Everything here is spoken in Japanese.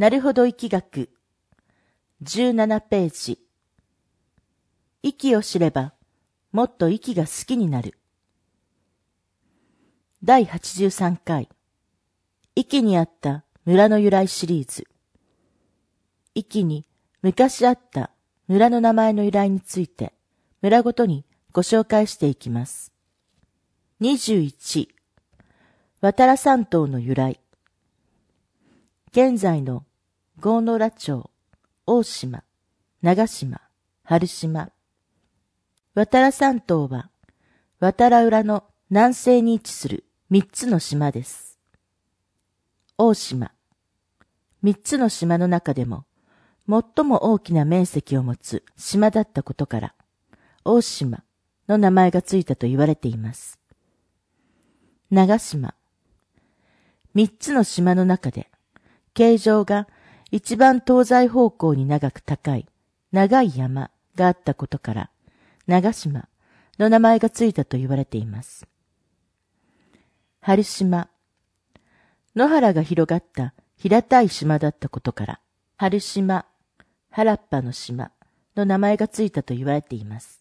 なるほど易学17ページ。息を知ればもっと息が好きになる。第83回息にあった村の由来シリーズ。息に昔あった村の名前の由来について村ごとにご紹介していきます。21、渡良山島の由来。現在の郷野良町、大島、長島、春島。渡良山島は渡良浦の南西に位置する3つの島です。大島。3つの島の中でも最も大きな面積を持つ島だったことから、大島の名前がついたと言われています。長島。3つの島の中で、形状が一番東西方向に長く高い長い山があったことから、長島の名前がついたと言われています。春島。野原が広がった平たい島だったことから、春島、原っぱの島の名前がついたと言われています。